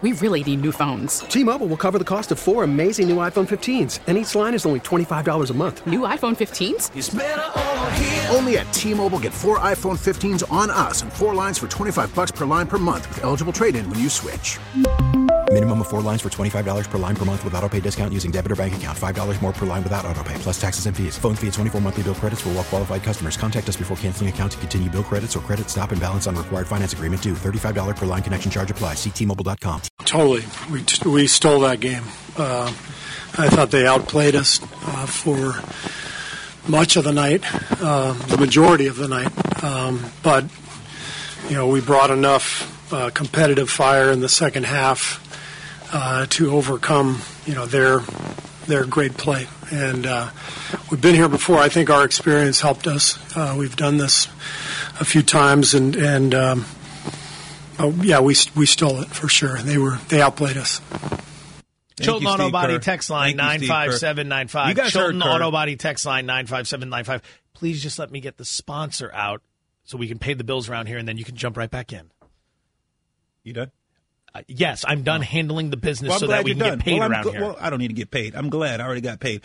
We really need new phones. T-Mobile will cover the cost of 4 amazing new iPhone 15s, and each line is only $25 a month. New iPhone 15s? It's better over here. Only at T-Mobile, get 4 iPhone 15s on us and 4 lines for $25 per line per month with eligible trade-in when you switch. Minimum of 4 lines for $25 per line per month with autopay discount using debit or bank account. $5 more per line without autopay, plus taxes and fees. Phone fee at 24 monthly bill credits for well-qualified customers. Contact us before canceling account to continue bill credits or credit stop and balance on required finance agreement due. $35 per line connection charge applies. See T-Mobile.com. Totally. We stole that game. I thought they outplayed us for much of the night, the majority of the night. But, we brought enough competitive fire in the second half to overcome, their great play. And we've been here before. I think our experience helped us. We've done this a few times, and we stole it for sure. They outplayed us. Chilton Auto Body text line 95795. Chilton Auto Body text line 95795. Please just let me get the sponsor out so we can pay the bills around here, and then you can jump right back in. You done? Yes, I'm done handling the business so that we can get paid around here. Well, I don't need to get paid. I'm glad. I already got paid.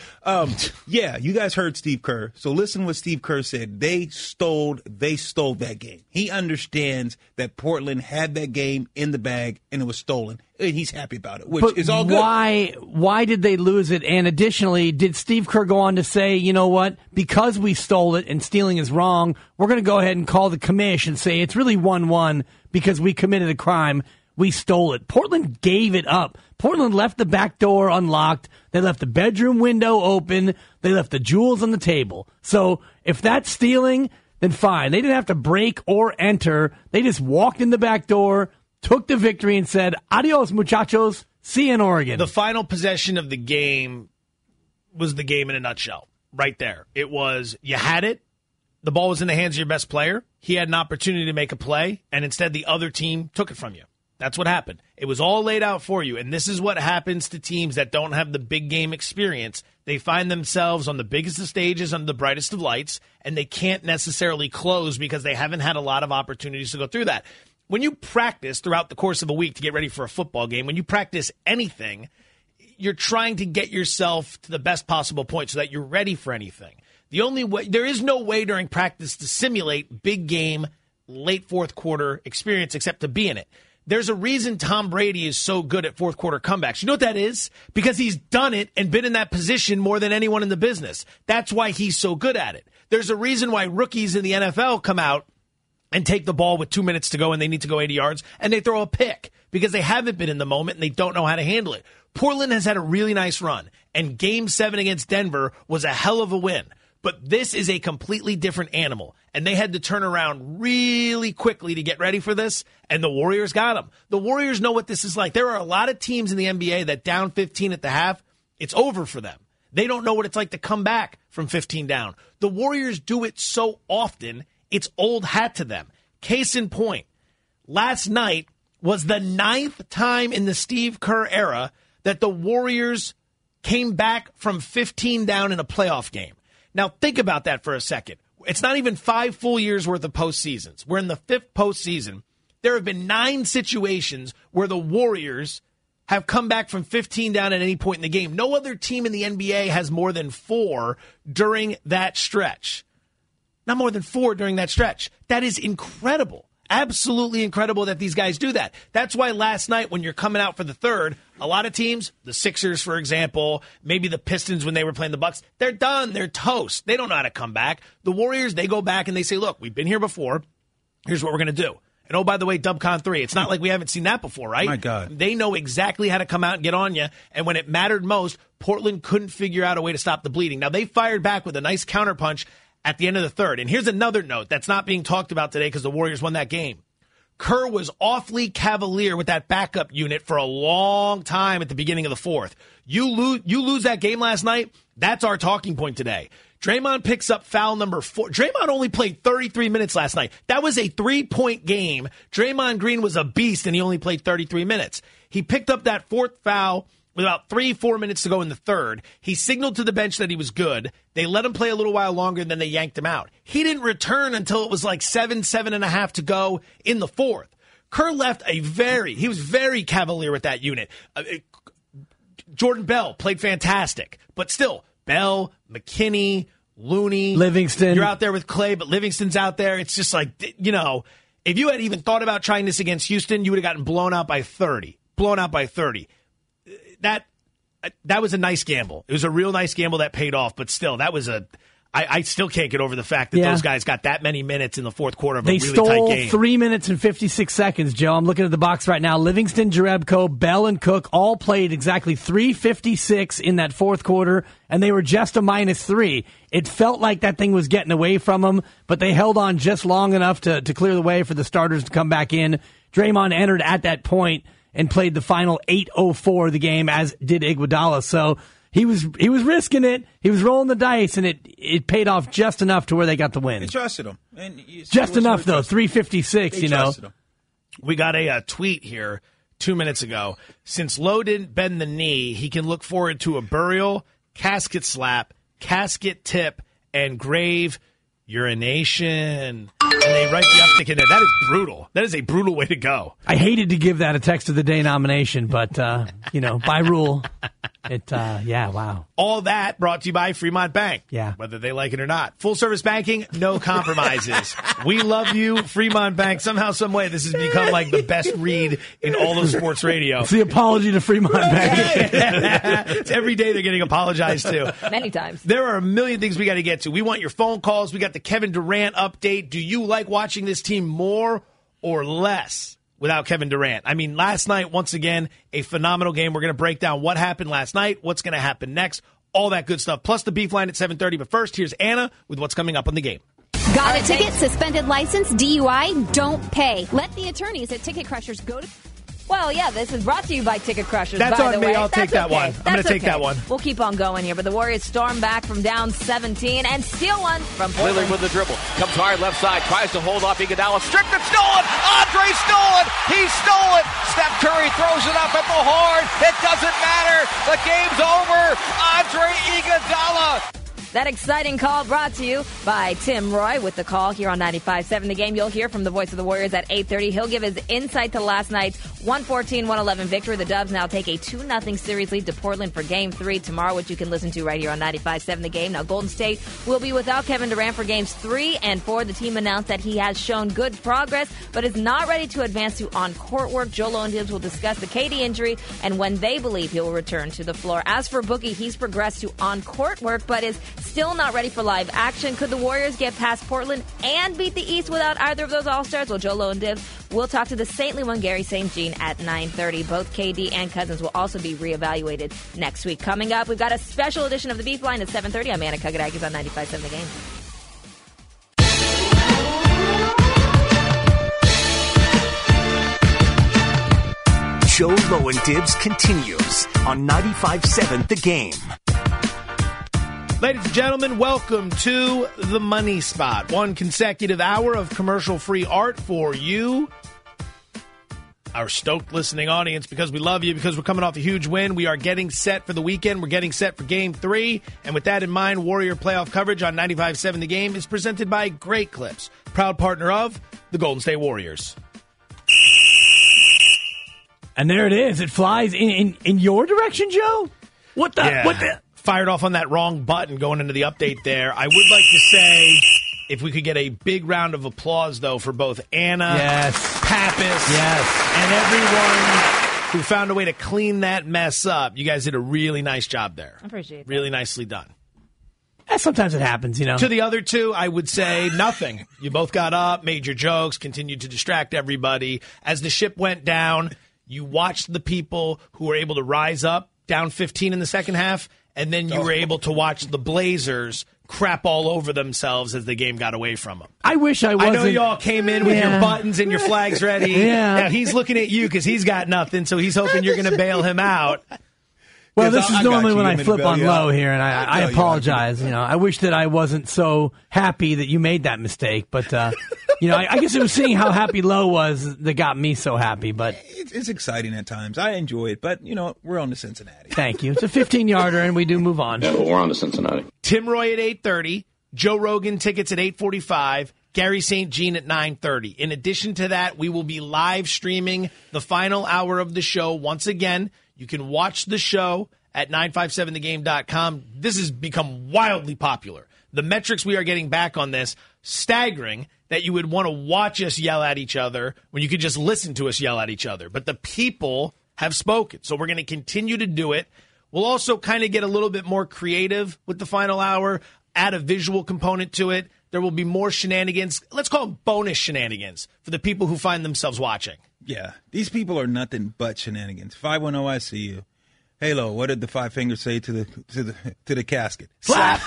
Yeah, you guys heard Steve Kerr. So listen to what Steve Kerr said. They stole that game. He understands that Portland had that game in the bag and it was stolen. And he's happy about it, which is all good. Why did they lose it? And additionally, did Steve Kerr go on to say, you know what, because we stole it and stealing is wrong, we're going to go ahead and call the commish and say it's really 1-1 because we committed a crime. We stole it. Portland gave it up. Portland left the back door unlocked. They left the bedroom window open. They left the jewels on the table. So if that's stealing, then fine. They didn't have to break or enter. They just walked in the back door, took the victory, and said, adios, muchachos. See you in Oregon. The final possession of the game was the game in a nutshell. Right there. It was, you had it. The ball was in the hands of your best player. He had an opportunity to make a play, and instead the other team took it from you. That's what happened. It was all laid out for you, and this is what happens to teams that don't have the big game experience. They find themselves on the biggest of stages under the brightest of lights, and they can't necessarily close because they haven't had a lot of opportunities to go through that. When you practice throughout the course of a week to get ready for a football game, when you practice anything, you're trying to get yourself to the best possible point so that you're ready for anything. The only way, there is no way during practice to simulate big game, late fourth quarter experience except to be in it. There's a reason Tom Brady is so good at fourth quarter comebacks. You know what that is? Because he's done it and been in that position more than anyone in the business. That's why he's so good at it. There's a reason why rookies in the NFL come out and take the ball with 2 minutes to go and they need to go 80 yards and they throw a pick because they haven't been in the moment and they don't know how to handle it. Portland has had a really nice run, and Game 7 against Denver was a hell of a win. But this is a completely different animal, and they had to turn around really quickly to get ready for this, and the Warriors got them. The Warriors know what this is like. There are a lot of teams in the NBA that down 15 at the half, it's over for them. They don't know what it's like to come back from 15 down. The Warriors do it so often, it's old hat to them. Case in point, last night was the 9th time in the Steve Kerr era that the Warriors came back from 15 down in a playoff game. Now, think about that for a second. It's not even 5 full years worth of postseasons. We're in the 5th postseason. There have been 9 situations where the Warriors have come back from 15 down at any point in the game. No other team in the NBA has more than 4 during that stretch. Not more than 4 during that stretch. That is incredible. Absolutely incredible that these guys do that. That's why last night when you're coming out for the third, a lot of teams, the Sixers, for example, maybe the Pistons when they were playing the Bucks, they're done. They're toast. They don't know how to come back. The Warriors, they go back and they say, look, we've been here before. Here's what we're going to do. And, oh, by the way, Dubcon 3. It's not like we haven't seen that before, right? My God. They know exactly how to come out and get on you. And when it mattered most, Portland couldn't figure out a way to stop the bleeding. Now, they fired back with a nice counterpunch at the end of the third. And here's another note that's not being talked about today because the Warriors won that game. Kerr was awfully cavalier with that backup unit for a long time at the beginning of the fourth. You lose that game last night, that's our talking point today. Draymond picks up foul number 4. Draymond only played 33 minutes last night. That was a 3-point game. Draymond Green was a beast, and he only played 33 minutes. He picked up that 4th foul with about 3-4 minutes to go in the third. He signaled to the bench that he was good. They let him play a little while longer, and then they yanked him out. He didn't return until it was like 7.5 to go in the fourth. Kerr left he was very cavalier with that unit. Jordan Bell played fantastic, but still, Bell, McKinney, Looney, Livingston. You're out there with Clay, but Livingston's out there. It's just like, if you had even thought about trying this against Houston, you would have gotten blown out by 30. That was a nice gamble. It was a real nice gamble that paid off, but still, that was I still can't get over the fact that those guys got that many minutes in the fourth quarter of a really tight game. They stole 3 minutes and 56 seconds, Joe. I'm looking at the box right now. Livingston, Jerebko, Bell, and Cook all played exactly 3:56 in that fourth quarter, and they were just a -3. It felt like that thing was getting away from them, but they held on just long enough to clear the way for the starters to come back in. Draymond entered at that point and played the final 8:04 of the game, as did Iguodala. So he was risking it. He was rolling the dice, and it paid off just enough to where they got the win. They trusted him. Just enough, though. 3:56, Him. We got a tweet here 2 minutes ago. Since Lowe didn't bend the knee, he can look forward to a burial, casket slap, casket tip, and grave urination. And they write the uptick in there. That is brutal. That is a brutal way to go. I hated to give that a text of the day nomination, but, by rule, wow. All that brought to you by Fremont Bank. Yeah. Whether they like it or not. Full service banking, no compromises. We love you, Fremont Bank. Somehow, some way, this has become like the best read in all of sports radio. It's the apology to Fremont Bank. It's every day they're getting apologized to. Many times. There are a million things we got to get to. We want your phone calls. We got the Kevin Durant update. Do you like watching this team more or less without Kevin Durant? I mean, last night, once again, a phenomenal game. We're going to break down what happened last night, what's going to happen next, all that good stuff, plus the Beef Line at 7:30. But first, here's Anna with what's coming up on the game. Got a ticket, suspended license, DUI, don't pay. Let the attorneys at Ticket Crushers go to... Well, yeah, this is brought to you by Ticket Crushers. That's by on the me. way. I'll take that one. I'm going to take that one. We'll keep on going here, but the Warriors storm back from down 17 and steal one from Portland. Lillard with the dribble. Comes hard left side. Tries to hold off Iguodala. Stripped and stolen. Andre stole it. He stole it. Steph Curry throws it up at the horn. It doesn't matter. The game's over. Andre Iguodala. That exciting call brought to you by Tim Roy with the call here on 95.7 The Game. You'll hear from the voice of the Warriors at 8:30. He'll give his insight to last night's 114-111 victory. The Dubs now take a 2-0 series lead to Portland for Game 3 tomorrow, which you can listen to right here on 95.7 The Game. Now, Golden State will be without Kevin Durant for Games 3 and 4. The team announced that he has shown good progress, but is not ready to advance to on-court work. Joel and Tibbs will discuss the KD injury and when they believe he will return to the floor. As for Boogie, he's progressed to on-court work, but is still not ready for live action. Could the Warriors get past Portland and beat the East without either of those All-Stars? Well, Joe and Dibbs will talk to the saintly one, Gary St. Jean, at 9:30. Both KD and Cousins will also be reevaluated next week. Coming up, we've got a special edition of the Beef Line at 7:30. I'm Anna Kugidakis on 95.7 The Game. Joe Low and Dibs continues on 95.7 The Game. Ladies and gentlemen, welcome to The Money Spot. One consecutive hour of commercial-free art for you, our stoked listening audience, because we love you, because we're coming off a huge win. We are getting set for the weekend. We're getting set for Game 3. And with that in mind, Warrior playoff coverage on 95.7 The Game is presented by Great Clips, proud partner of the Golden State Warriors. And there it is. It flies in your direction, Joe? What the? Fired off on that wrong button going into the update there. I would like to say, if we could get a big round of applause, though, for both Anna, Pappas, and everyone who found a way to clean that mess up. You guys did a really nice job there. I appreciate that. Really nicely done. Sometimes it happens, you know. To the other two, I would say nothing. You both got up, made your jokes, continued to distract everybody. As the ship went down, you watched the people who were able to rise up, down 15 in the second half, and then you were able to watch the Blazers crap all over themselves as the game got away from them. I wish I wasn't. I know you all came in with your buttons and your flags ready. Now he's looking at you because he's got nothing, so he's hoping you're going to bail him out. Well, this is normally when I flip on low here, and I apologize. You know, I wish that I wasn't so happy that you made that mistake, but you know, I guess it was seeing how happy Low was that got me so happy. But it's exciting at times. I enjoy it, but you know, we're on to Cincinnati. Thank you. It's a 15-yarder, and we do move on. Yeah, but we're on to Cincinnati. Tim Roy at 8:30, Joe Rogan tickets at 8:45. Gary St. Jean at 9:30. In addition to that, we will be live streaming the final hour of the show. Once again, you can watch the show at 957thegame.com. This has become wildly popular. The metrics we are getting back on this, staggering that you would want to watch us yell at each other when you could just listen to us yell at each other. But the people have spoken, so we're going to continue to do it. We'll also kind of get a little bit more creative with the final hour, add a visual component to it. There will be more shenanigans. Let's call them bonus shenanigans for the people who find themselves watching. Yeah, these people are nothing but shenanigans. 510, I see you. Halo, what did the five fingers say to the casket? Slap!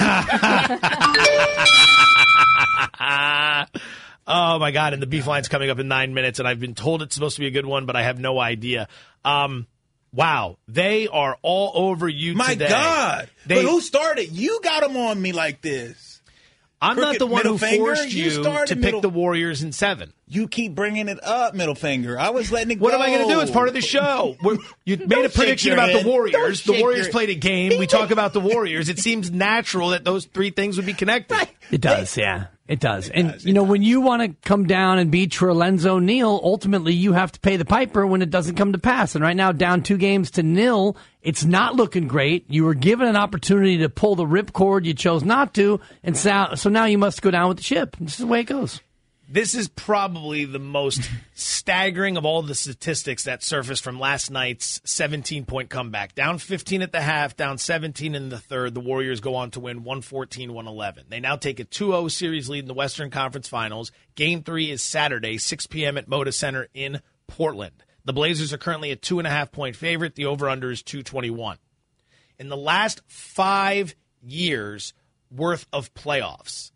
Oh, my God, and the beef line's coming up in 9 minutes, and I've been told it's supposed to be a good one, but I have no idea. Wow, they are all over you today. My God! But who started? You got them on me like this. I'm not the one who forced you to pick the Warriors in 7. You keep bringing it up, middle finger. I was letting it go. What am I going to do? It's part of the show. You made a prediction about the Warriors. The Warriors played a game. We talk about the Warriors. It seems natural that those three things would be connected. It does, yeah. It does. And, when you want to come down and beat Lorenzo Neal, ultimately you have to pay the piper when it doesn't come to pass. And right now, down 2-0, it's not looking great. You were given an opportunity to pull the ripcord. You chose not to. And so now you must go down with the ship. This is the way it goes. This is probably the most staggering of all the statistics that surfaced from last night's 17-point comeback. Down 15 at the half, down 17 in the third. The Warriors go on to win 114-111. They now take a 2-0 series lead in the Western Conference Finals. Game 3 is Saturday, 6 p.m. at Moda Center in Portland. The Blazers are currently a 2.5-point favorite. The over-under is 221. In the last 5 years worth of playoffs,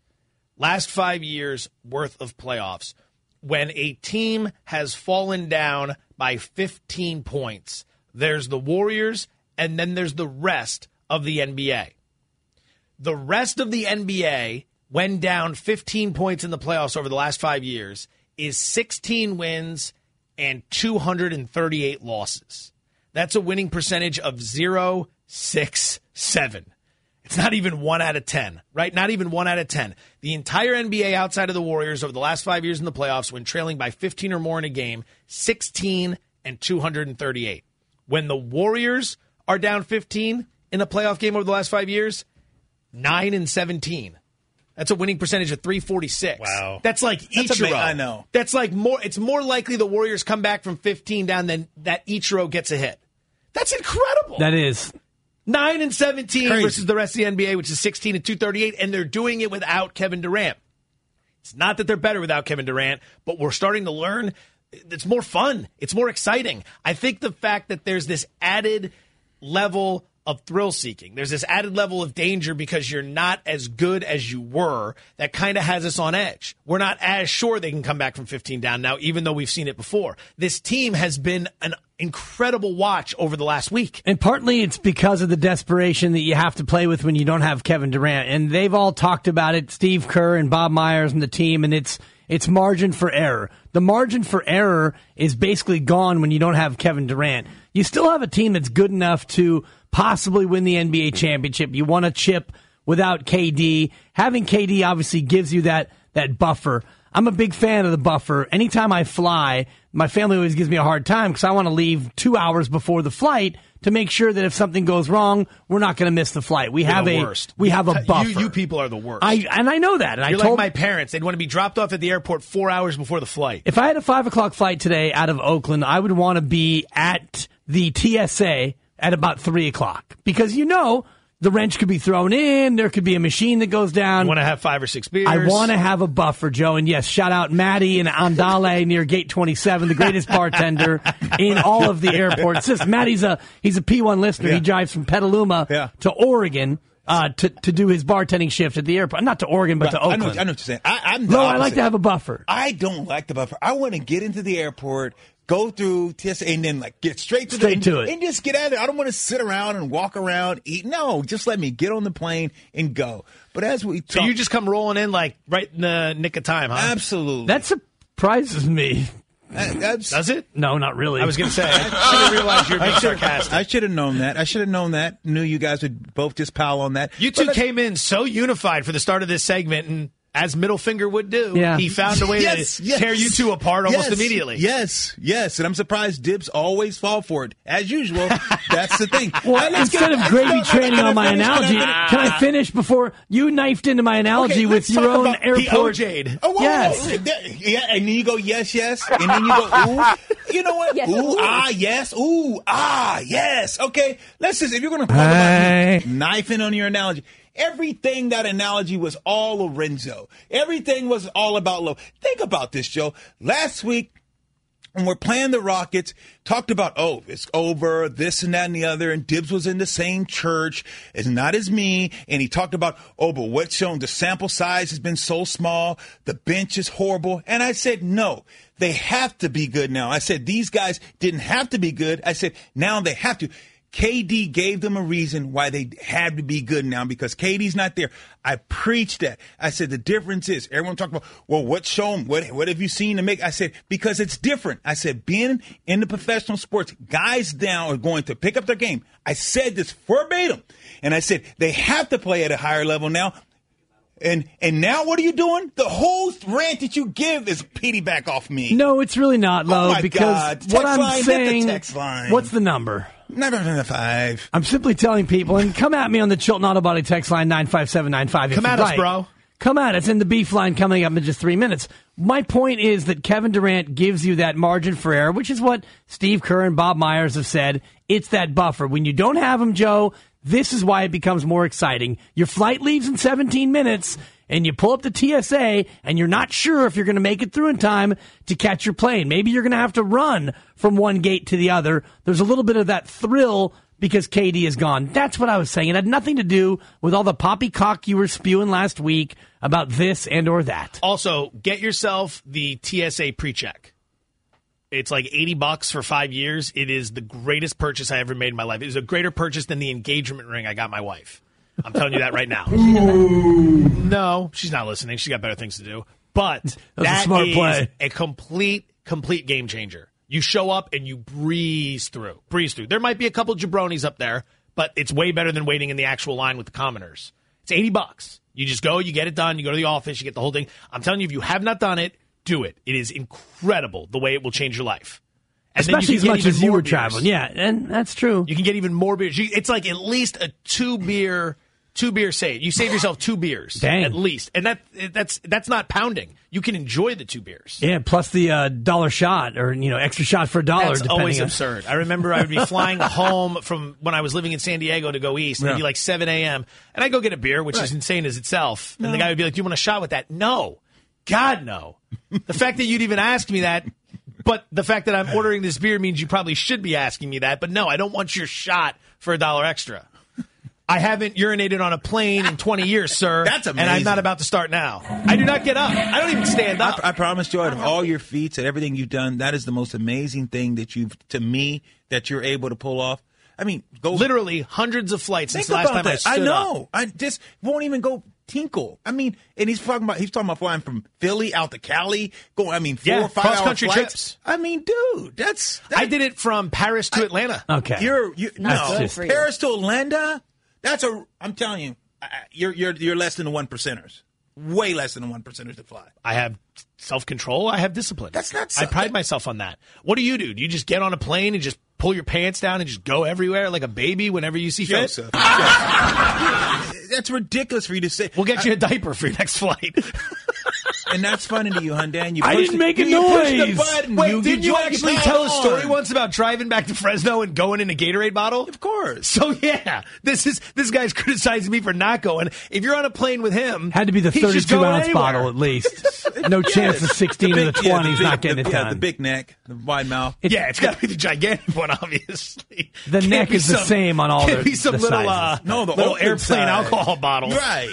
when a team has fallen down by 15 points, there's the Warriors, and then there's the rest of the NBA. The rest of the NBA, when down 15 points in the playoffs over the last 5 years, is 16 wins and 238 losses. That's a winning percentage of 0.67. It's not even 1 out of 10, right? Not even 1 out of 10. The entire NBA outside of the Warriors over the last 5 years in the playoffs, when trailing by 15 or more in a game, 16 and 238. When the Warriors are down 15 in a playoff game over the last 5 years, 9 and 17. That's a winning percentage of 346. Wow. That's like Ichiro. I know. That's like more. It's more likely the Warriors come back from 15 down than that Ichiro gets a hit. That's incredible. That is. 9 and 17 Crazy. versus the rest of the NBA, which is 16 and 238, and they're doing it without Kevin Durant. It's not that they're better without Kevin Durant, but we're starting to learn it's more fun. It's more exciting. I think the fact that there's this added level of thrill seeking, there's this added level of danger because you're not as good as you were, that kind of has us on edge. We're not as sure they can come back from 15 down now, even though we've seen it before. This team has been an incredible watch over the last week. And partly it's because of the desperation that you have to play with when you don't have Kevin Durant. And they've all talked about it, Steve Kerr and Bob Myers and the team, and it's margin for error. The margin for error is basically gone when you don't have Kevin Durant. You still have a team that's good enough to possibly win the NBA championship. You want a chip without KD. Having KD obviously gives you that buffer. I'm a big fan of the buffer. Anytime I fly, my family always gives me a hard time because I want to leave 2 hours before the flight to make sure that if something goes wrong, we're not going to miss the flight. We have a buffer. You people are the worst. I know that. And You're like my parents. They'd want to be dropped off at the airport 4 hours before the flight. If I had a 5 o'clock flight today out of Oakland, I would want to be at the TSA at about 3 o'clock because the wrench could be thrown in. There could be a machine that goes down. You want to have 5 or 6 beers. I want to have a buffer, Joe. And yes, shout out Maddie in Andale near Gate 27, the greatest bartender in all of the airports. He's a P1 listener. Yeah. He drives from Petaluma to Oregon to do his bartending shift at the airport. Not to Oregon, but to Oakland. I know what you're saying. I like to have a buffer. I don't like the buffer. I want to get into the airport, go through TSA, and then get straight to it and just get out of there. I don't want to sit around and walk around, eat. No, just let me get on the plane and go. But as we talk, so you just come rolling in right in the nick of time, huh? Absolutely. That surprises me. Does it? No, not really. I was going to say, I should have realized you were being sarcastic. I should have known that. Knew you guys would both just pile on that. You two came in so unified for the start of this segment, and as middle finger would do, Yeah. he found a way to tear you two apart almost immediately. Yes. And I'm surprised Dibs always fall for it. As usual, that's the thing. Well, instead of gravy training on my analogy, can I finish before you knifed into my analogy with your own airport? Jade. Oh, yes. Yeah, and then you go, yes, and then you go, ooh. You know what? Yes, ooh, yes. Ooh, yes. Okay, let's just, if you're going to talk about knifing on your analogy, everything that analogy was all Lorenzo. Everything was all about love. Think about this, Joe. Last week, when we're playing the Rockets, talked about, it's over, this and that and the other, and Dibs was in the same church. It's not as me. And he talked about, but what's shown, the sample size has been so small, the bench is horrible. And I said, no, they have to be good now. I said, these guys didn't have to be good. I said, now they have to. KD gave them a reason why they had to be good now because KD's not there. I preached that. I said the difference is everyone talked about, what's shown? What have you seen to make? I said, because it's different. I said, being in the professional sports, guys now are going to pick up their game. I said this verbatim. And I said, they have to play at a higher level now. And now what are you doing? The whole rant that you give is piggyback off me. No, it's really not, Lo, my because God. what I'm line, saying, text line. what's the number? Never 5. I'm simply telling people, and come at me on the Chilton Auto Body text line 95795. Come at us, bro. Come at us in the beef line coming up in just 3 minutes. My point is that Kevin Durant gives you that margin for error, which is what Steve Kerr and Bob Myers have said. It's that buffer. When you don't have him, Joe, this is why it becomes more exciting. Your flight leaves in 17 minutes, and you pull up the TSA, and you're not sure if you're going to make it through in time to catch your plane. Maybe you're going to have to run from one gate to the other. There's a little bit of that thrill because KD is gone. That's what I was saying. It had nothing to do with all the poppycock you were spewing last week about this and or that. Also, get yourself the TSA pre-check. It's like $80 for 5 years. It is the greatest purchase I ever made in my life. It is a greater purchase than the engagement ring I got my wife. I'm telling you that right now. No, she's not listening. She's got better things to do. But that a smart is play. a complete game changer. You show up and you breeze through. There might be a couple jabronis up there, but it's way better than waiting in the actual line with the commoners. It's $80. You just go, you get it done, you go to the office, you get the whole thing. I'm telling you, if you have not done it, do it. It is incredible the way it will change your life. And especially as much as you were traveling. Yeah, and that's true. You can get even more beers. It's like at least a two beer save. You save yourself 2 beers. Dang. At least. And that's not pounding. You can enjoy the 2 beers. Yeah, plus the dollar shot or extra shot for $1. That's always absurd. I remember I would be flying home from when I was living in San Diego to go east. And it'd be like 7 a.m. And I'd go get a beer, which is insane as itself. And the guy would be like, "Do you want a shot with that?" No. God, no. The fact that you'd even ask me that, but the fact that I'm ordering this beer means you probably should be asking me that. But no, I don't want your shot for $1 extra. I haven't urinated on a plane in 20 years, sir. That's amazing. And I'm not about to start now. I do not get up. I don't even stand up. I promise you, out of all your feats and everything you've done, that is the most amazing thing that that you're able to pull off. I mean, literally hundreds of flights since the last time I stood up. I know. Up. I just won't even go tinkle. I mean, and he's talking about flying from Philly out to Cali, going, 4 or 5 hour cross-country flights. trips. I mean, dude, I did it from Paris to Atlanta. Okay. Paris to Atlanta? I'm telling you, you're less than the 1%ers. Way less than the 1%ers that fly. I have self-control. I have discipline. That's not I pride myself on that. What do? Do you just get on a plane and just pull your pants down and just go everywhere like a baby whenever you see fit? Joseph. That's ridiculous for you to say. We'll get you a diaper for your next flight. And that's funny to you, Hyundai. I didn't make a noise. Wait, didn't you actually tell a story once about driving back to Fresno and going in a Gatorade bottle? Of course. So yeah, this guy's criticizing me for not going. If you're on a plane with him, had to be the 32-ounce bottle at least. No chance the 16 or the 20 is not getting it done. The big neck, the wide mouth. It's got to be the gigantic one, obviously. The neck is the same on all the some little sizes. little airplane alcohol bottle. Right.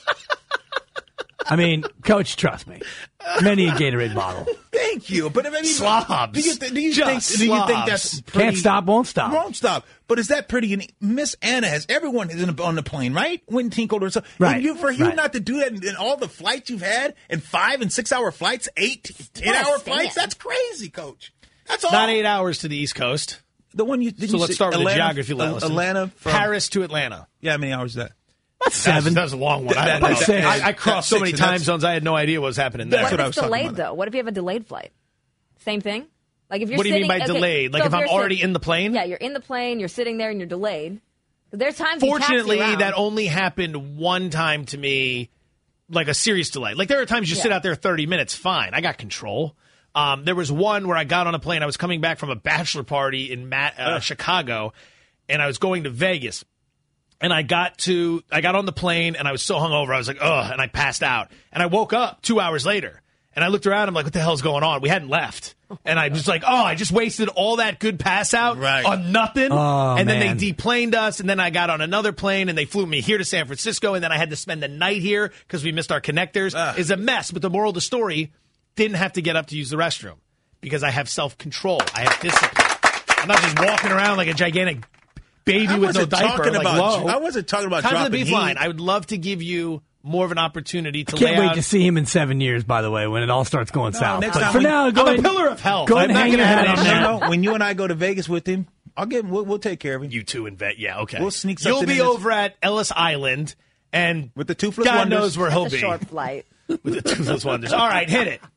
I mean, Coach, trust me. Many a Gatorade bottle. Thank you. But I mean, slobs. Do you think that's pretty? Can't stop, won't stop. Won't stop. But is that pretty? Miss Anna everyone is on the plane, right? When tinkled or so. Right. And for you not to do that in all the flights you've had, and 5 and 6 hour flights, 10-hour flights, that's crazy, Coach. That's all. Not 8 hours to the East Coast. The one you. So let's start with the geography lesson. Atlanta, Paris to Atlanta. Yeah, how many hours is that? 7. That was a long one. I crossed so many time zones, I had no idea what was happening there. What if it's delayed, though? What if you have a delayed flight? Same thing? Like if you're what do you mean by delayed? Like if I'm already in the plane? Yeah, you're in the plane, you're sitting there, and you're delayed. There's times. Fortunately, that only happened one time to me, like a serious delay. Like there are times you sit out there 30 minutes, fine. I got control. There was one where I got on a plane. I was coming back from a bachelor party in Chicago, and I was going to Vegas. And I got on the plane, and I was so hungover. I was like, ugh, and I passed out. And I woke up 2 hours later, and I looked around. I'm like, what the hell's going on? We hadn't left. And I was like, I just wasted all that good pass out on nothing. And then they deplaned us, and then I got on another plane, and they flew me here to San Francisco, and then I had to spend the night here because we missed our connectors. It's a mess. But the moral of the story, didn't have to get up to use the restroom because I have self-control. I have discipline. I'm not just walking around like a gigantic baby with no diaper. I wasn't talking about time dropping for the beef heat. line. I would love to give you more of an opportunity to Can't lay wait out. to see him in 7 years, by the way, when it all starts going south. next But time for when- now, go I'm ahead. a pillar of health. Go I'm ahead and not hang gonna your have hat it on on there. When you and I go to Vegas with him, we'll take care of him. You two invent. Yeah, okay. We'll sneak You'll something be in over at Ellis Island, and with the Toothless God Wonders. knows where he'll That's a be. short flight. With the Toothless Wonders. All right, hit it.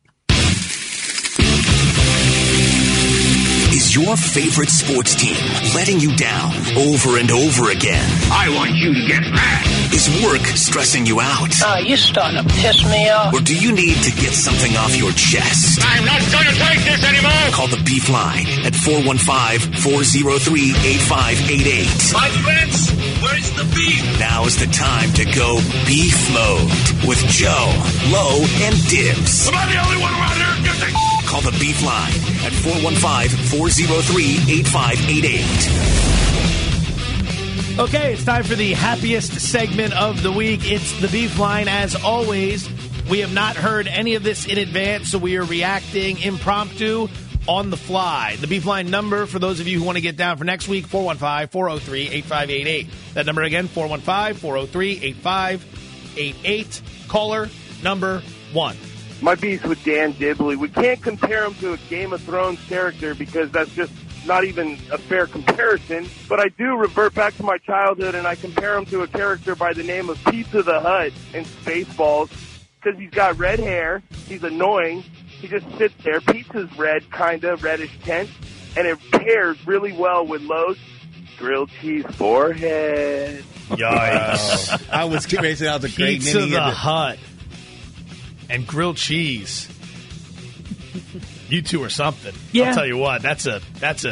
Is your favorite sports team letting you down over and over again? I want you to get mad. Is work stressing you out? You're starting to piss me off. Or do you need to get something off your chest? I'm not going to take this anymore. Call the Beef Line at 415-403-8588. My friends, where's the beef? Now is the time to go beef mode with Joe, Lowe, and Dibs. Am I the only one around here who gives a Call the Beef Line at 415-403-8588. Okay, it's time for the happiest segment of the week. It's the Beef Line. As always, we have not heard any of this in advance, so we are reacting impromptu on the fly. The Beef Line number, for those of you who want to get down for next week, 415-403-8588. That number again, 415-403-8588. Caller number 1. My beef with Dan Dibley. We can't compare him to a Game of Thrones character because that's just not even a fair comparison. But I do revert back to my childhood, and I compare him to a character by the name of Pizza the Hutt in Spaceballs because he's got red hair. He's annoying. He just sits there. Pizza's red, kind of reddish tint, and it pairs really well with Lowe's grilled cheese forehead. Yikes. I was getting ready to say that was a great Pizza name. the Hut and grilled cheese. You two are something. Yeah. I'll tell you what. That's a.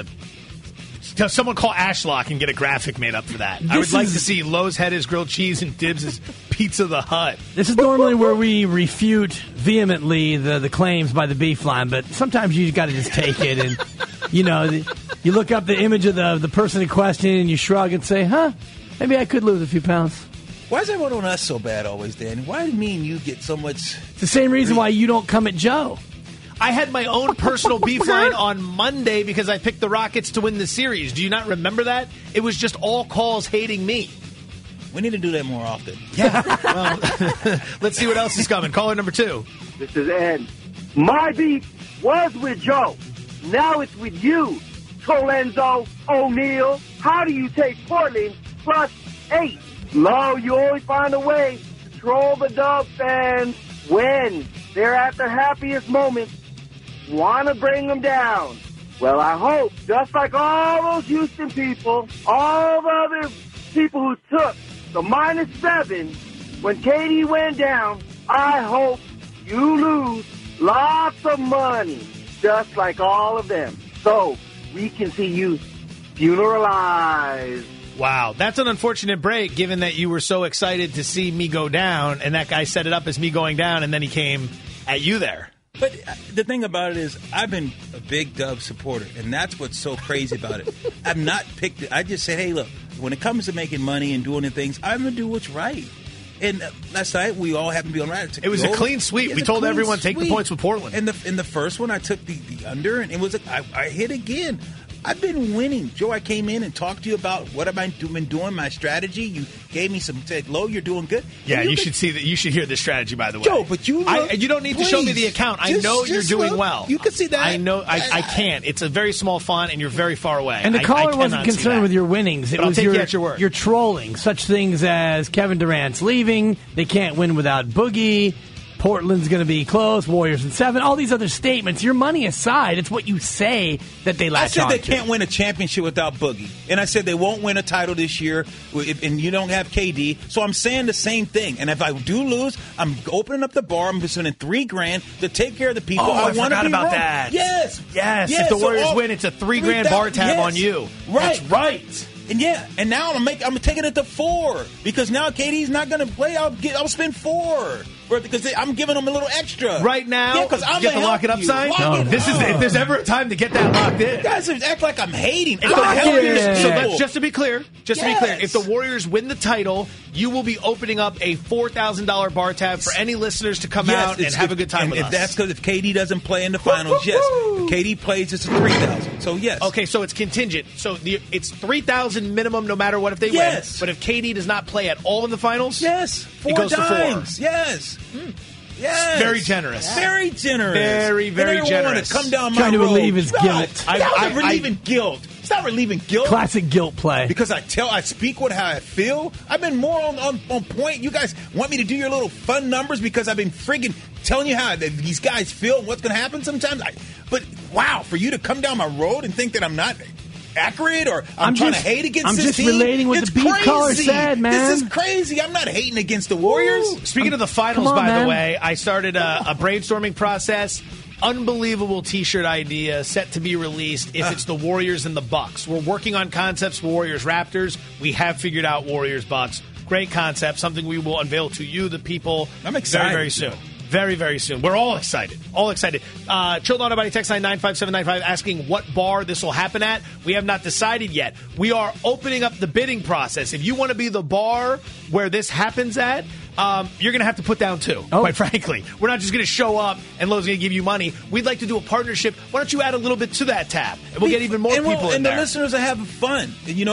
Someone call Ashlock and get a graphic made up for that. I would like to see Lowe's head is grilled cheese and Dibs is Pizza the Hut. This is normally where we refute vehemently the claims by the Beef Line, but sometimes you got to just take it and, you look up the image of the person in question and you shrug and say, maybe I could lose a few pounds. Why is everyone on us so bad always, Danny? Why do you mean you get so much? It's the same reason why you don't come at Joe. I had my own personal beef line on Monday because I picked the Rockets to win the series. Do you not remember that? It was just all calls hating me. We need to do that more often. Yeah. Well, let's see what else is coming. Caller number 2. This is Ed. My beef was with Joe. Now it's with you, Colenzo O'Neal. How do you take Portland +8? Low, you always find a way to troll the Dub fans when they're at their happiest moments. Want to bring them down. Well, I hope, just like all those Houston people, all the other people who took the -7 when KD went down, I hope you lose lots of money, just like all of them, so we can see you funeralized. Wow, that's an unfortunate break, given that you were so excited to see me go down, and that guy set it up as me going down, and then he came at you there. But the thing about it is, I've been a big Dub supporter, and that's what's so crazy about it. I've not picked it. I just said, hey, look, when it comes to making money and doing the things, I'm going to do what's right. And last night, we all happened to be on right. It was a clean sweep. We told everyone, take the points with Portland. And in the first one, I took the under, and it was I hit again. I've been winning. Joe, I came in and talked to you about what I've been doing, my strategy. You gave me some, said, Lo, you're doing good. Yeah, you should see that. You should hear this strategy, by the way. Joe, but you don't need to show me the account. I know you're doing well. You can see that. I know. I can't. It's a very small font, and you're very far away. And the caller wasn't cannot see concerned that. with your winnings. It But I'll was take you at your word. You're trolling. Such things as Kevin Durant's leaving. They can't win without Boogie. Portland's going to be close. Warriors in 7. All these other statements. Your money aside, it's what you say that they latch I said on they to. can't win a championship without Boogie. And I said they won't win a title this year, and you don't have KD. So I'm saying the same thing. And if I do lose, I'm opening up the bar. I'm spending $3,000 to take care of the people. Oh, I want to forgot be about wrong. that. Yes. If the Warriors win, it's a $3,000 bar tab on you. Right. That's right. And and now I'm taking it to 4 because now KD's not going to play. I'll spend 4 because I'm giving them a little extra Right now, because I'm get the gonna lock it help up you. sign. Lock it This is up. if there's ever a time to get that locked in. You guys act like I'm hating. If the I'm Warriors, helping so people. just to be clear, if the Warriors win the title, you will be opening up a $4,000 bar tab for any listeners to come out and have a good time with us. That's because if KD doesn't play in the finals, yes. If KD plays, it's a $3,000. So yes. Okay, so it's contingent. So it's $3,000 minimum no matter what if they win. But if KD does not play at all in the finals, yes, it goes to 4. Yes. Yes. Very generous. Very generous. Very, very generous. To come down my Trying to road. relieve his guilt. I'm relieving guilt. It's not relieving guilt. Classic guilt play. Because I speak what how I feel. I've been more on point. You guys want me to do your little fun numbers because I've been friggin' telling you how these guys feel and what's going to happen sometimes. But wow, for you to come down my road and think that I'm not accurate or I'm trying to hate against this team. I'm just relating what it's the beat caller crazy. said, man. This is crazy. I'm not hating against the Warriors. Speaking of the finals, by the way, I started a brainstorming process. Unbelievable T-shirt idea set to be released if it's the Warriors and the Bucks. We're working on concepts for Warriors Raptors. We have figured out Warriors Bucks. Great concept, something we will unveil to you, the people, I'm excited. very, very soon. Very, very soon. We're all excited. All excited. Chilled on Nobody text line 95795 asking what bar this will happen at. We have not decided yet. We are opening up the bidding process. If you want to be the bar where this happens at, you're going to have to put down 2, quite frankly. We're not just going to show up and Lowe's going to give you money. We'd like to do a partnership. Why don't you add a little bit to that tab? And we'll get even more people in there. And the listeners are having fun.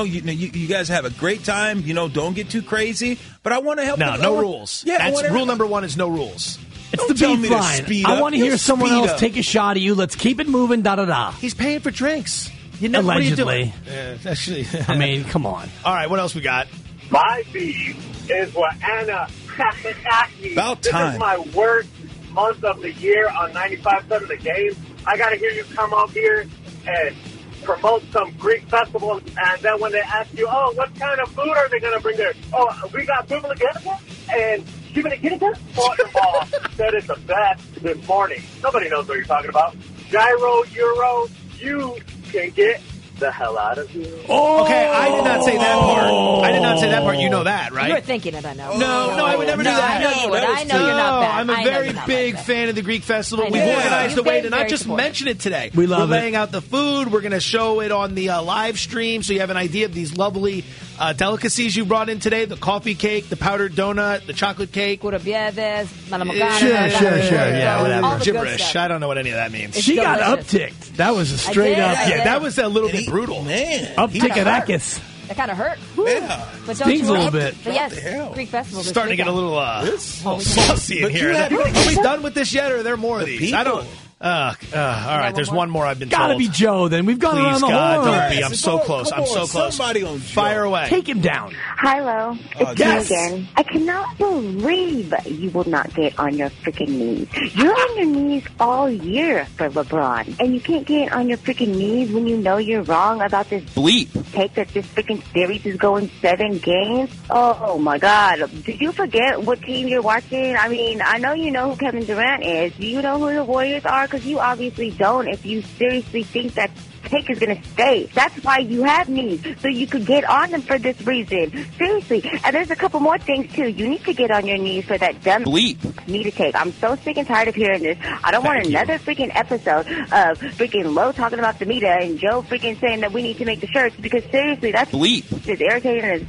You guys have a great time. Don't get too crazy. But I want to help. No rules. Yeah, that's rule number 1 is no rules. It's the beat line. I want to hear someone else take a shot at you. Let's keep it moving. Da-da-da. He's paying for drinks. Allegedly. What are you doing? Actually, I mean, come on. All right, what else we got? My beef is what Anna asked me. About This time. is my worst month of the year on 95.7 The Game. I got to hear you come out here and promote some Greek festival, and then when they ask you, oh, what kind of food are they going to bring there? Oh, we got Bubalaginica and Shibaginica. Ball said it the best this morning. Nobody knows what you're talking about. Gyro, Euro, you can get the hell out of here. Okay, I did not say that part. I did not say that part. You know that, right? You're thinking it, I know. No, I would never do that. I know you would. I know you're not bad. I'm a I know very you're not big like that. fan of the Greek festival. I We've know. organized You've a way been to not very just supportive. mention it today. We love We're it. laying out the food. We're going to show it on the live stream so you have an idea of these lovely delicacies you brought in today. The coffee cake, the powdered donut, the chocolate cake. Curabieves, Sure, yeah, whatever. All the good Gibberish. stuff. I don't know what any of that means. She got delicious. upticked. That was a straight up. Yeah, that was a little bit brutal. Man. Uptick-a-dacus. That kind of hurt. Yeah. But don't Stings you a little worry. bit. But yes, Greek festival. this Starting to get a weekend. little saucy in But here. you have- Are we done with this yet, or are there more of these? people. I don't. All right, there's one more I've been Gotta told. be Joe, then. We've gone around Please, the God, horn. don't be. I'm so close. I'm so close. Somebody on Fire away. Take him down. Hi, Lo. It's yes. me again. I cannot believe you will not get on your freaking knees. You're on your knees all year for LeBron, and you can't get on your freaking knees when you know you're wrong about this Bleep. take that this freaking series is going 7 games. Oh, my God. Did you forget what team you're watching? I mean, I know you know who Kevin Durant is. Do you know who the Warriors are? Because you obviously don't if you seriously think that take is going to stay. That's why you have knees, so you could get on them for this reason. Seriously. And there's a couple more things, too. You need to get on your knees for that dumb Bleep. need to take. I'm so sick and tired of hearing this. I don't want another freaking episode of freaking Lo talking about the media and Joe freaking saying that we need to make the shirts, because seriously, that's Bleep. as irritating as...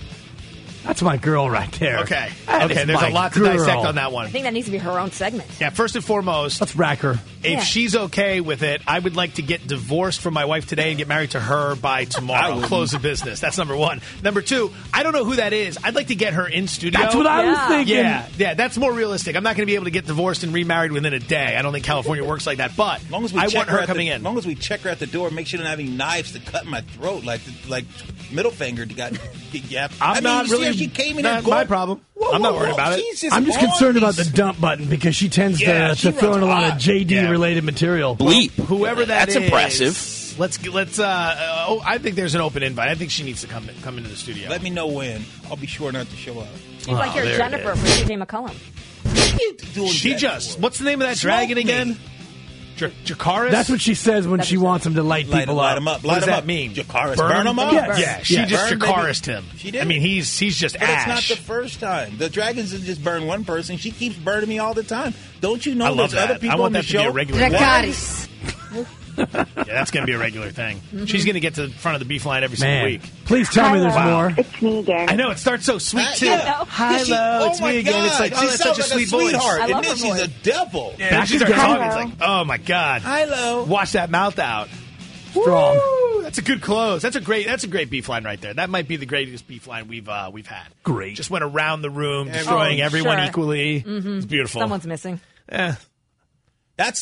That's my girl right there. Okay. That Okay, is there's my a lot to girl. dissect on that one. I think that needs to be her own segment. Yeah, first and foremost, Let's rack her. If she's okay with it, I would like to get divorced from my wife today and get married to her by tomorrow. Close the business. That's number one. Number two, I don't know who that is. I'd like to get her in studio. That's what I was thinking. Yeah, that's more realistic. I'm not going to be able to get divorced and remarried within a day. I don't think California works like that. But as long as we I check want her coming in. As long as we check her at the door, make sure she doesn't have any knives to cut my throat, like middle finger got yapped. I'm not really. She came in not my problem. I'm not worried about it. I'm just concerned about the dump button because she tends to throw in a lot of JD related material. Bleep. Whoever That's is, impressive. Let's. I think there's an open invite. I think she needs to come into the studio. Let me know when. I'll be sure not to show up. She's like your Jennifer for CJ McCollum. What's the name of that dragon again? Jakaris? That's what she says when she wants him to light people light up. him up. What does that mean? mean? Jakaris. Burn him up? Yes. Yeah, she just Jakaris'd him. She did. I mean, he's just but ash. It's not the first time. The dragons didn't just burn one person. She keeps burning me all the time. Don't you know I love there's other that. people I want on the that to show? be a regular Dracarys. Yeah, that's going to be a regular thing. She's going to get to the front of the beef line every single week. Please tell me there's more. It's me again. I know, it starts so sweet, too. Yeah. Hi, Lo, it's me again. It's like, she's such a sweet voice. Sweetheart. I And love then her she's voice. a devil. Yeah, Back she starts again. talking. It's like, oh, my God. Hi, Lo. Wash that mouth out. Strong. Woo, that's a good close. That's a great beef line right there. That might be the greatest beef line we've had. Great. Just went around the room, destroying everyone sure. equally. It's beautiful. Someone's missing. Yeah. That's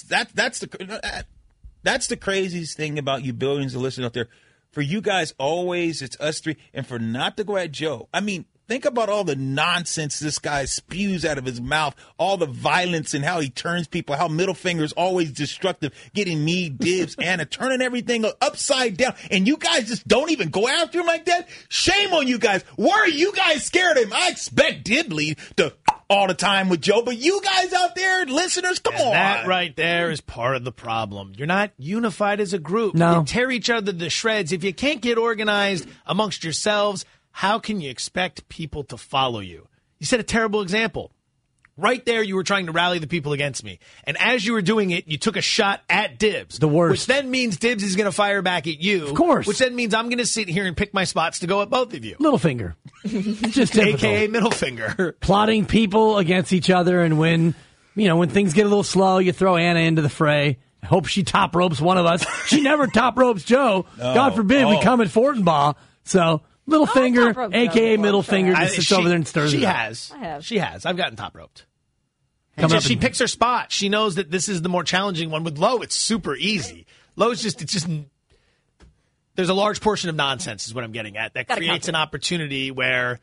the craziest thing about you billions of listeners out there. For you guys, always it's us three, and for not to go at Joe. I mean, think about all the nonsense this guy spews out of his mouth, all the violence and how he turns people, how middle finger's always destructive, getting me, Dibs, Anna, turning everything upside down. And you guys just don't even go after him like that? Shame on you guys. Why are you guys scared of him? I expect Dibley to all the time with Joe, but you guys out there, listeners, come on. That right there is part of the problem. You're not unified as a group. No. You tear each other to shreds. If you can't get organized amongst yourselves, how can you expect people to follow you? You set a terrible example. Right there, you were trying to rally the people against me. And as you were doing it, you took a shot at Dibs. The worst. Which then means Dibs is going to fire back at you. Of course. Which then means I'm going to sit here and pick my spots to go at both of you. Little finger. Just typical. AKA middle finger. Plotting people against each other, and when things get a little slow, you throw Anna into the fray. I hope she top ropes one of us. She never top ropes Joe. No. God forbid we come at Fortenbaugh. So little finger, top rope AKA Joe middle before, finger, sure. just sits over there and stirs it up. I have. She has. I've gotten top roped. Coming She picks her spot. She knows that this is the more challenging one. With Lowe, it's super easy. Lowe's it's just there's a large portion of nonsense is what I'm getting at. That creates an opportunity where,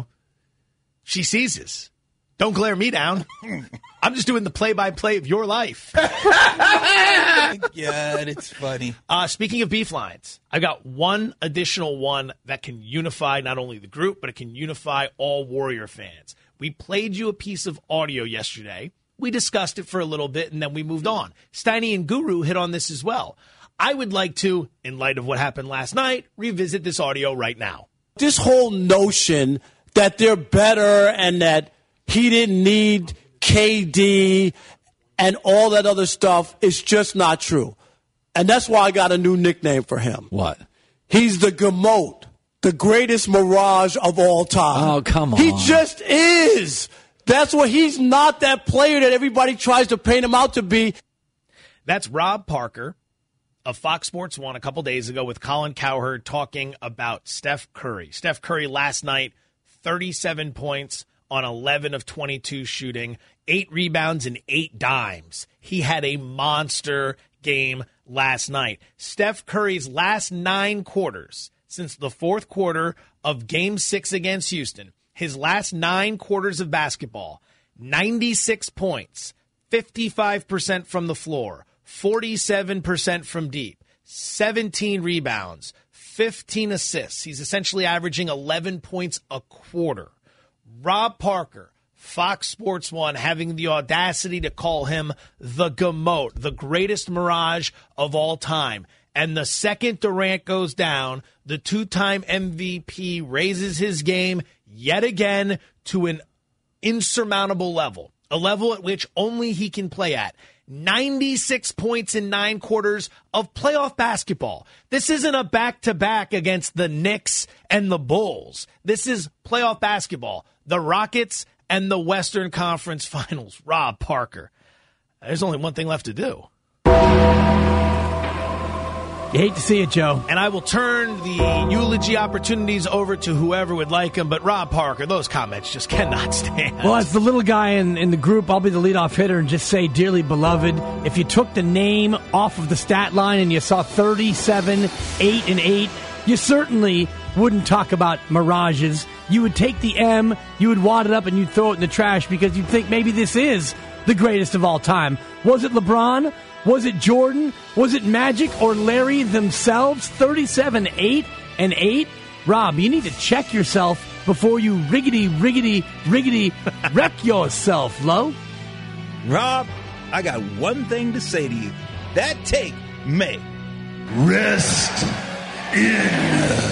she seizes. Don't glare me down. I'm just doing the play-by-play of your life. God, it's funny. Speaking of beef lines, I got one additional one that can unify not only the group, but it can unify all Warrior fans. We played you a piece of audio yesterday. We discussed it for a little bit, and then we moved on. Steiny and Guru hit on this as well. I would like to, in light of what happened last night, revisit this audio right now. This whole notion that they're better and that he didn't need KD and all that other stuff is just not true. And that's why I got a new nickname for him. What? He's the Gamote, the greatest mirage of all time. Oh, come on. He just is. That's what he's not that player that everybody tries to paint him out to be. That's Rob Parker of Fox Sports 1 a couple days ago with Colin Cowherd talking about Steph Curry. Steph Curry last night, 37 points on 11 of 22 shooting, 8 rebounds and 8 dimes. He had a monster game last night. Steph Curry's last 9 quarters since the fourth quarter of Game 6 against Houston, his last 9 quarters of basketball, 96 points, 55% from the floor, 47% from deep, 17 rebounds, 15 assists. He's essentially averaging 11 points a quarter. Rob Parker, Fox Sports 1, having the audacity to call him the Gamote, the greatest mirage of all time. And the second Durant goes down, the 2-time MVP raises his game yet again to an insurmountable level, a level at which only he can play at. 96 points in 9 quarters of playoff basketball. This isn't a back-to-back against the Knicks and the Bulls. This is playoff basketball. The Rockets and the Western Conference Finals. Rob Parker. There's only one thing left to do. You hate to see it, Joe. And I will turn the eulogy opportunities over to whoever would like them. But Rob Parker, those comments just cannot stand. Well, as the little guy in the group, I'll be the leadoff hitter and just say, dearly beloved, if you took the name off of the stat line and you saw 37, 8, and 8, you certainly wouldn't talk about mirages. You would take the M, you would wad it up, and you'd throw it in the trash because you'd think maybe this is the greatest of all time. Was it LeBron? Was it Jordan? Was it Magic or Larry themselves? 37, 8, and 8? Rob, you need to check yourself before you riggedy wreck yourself, Lo. Rob, I got one thing to say to you. That take may rest in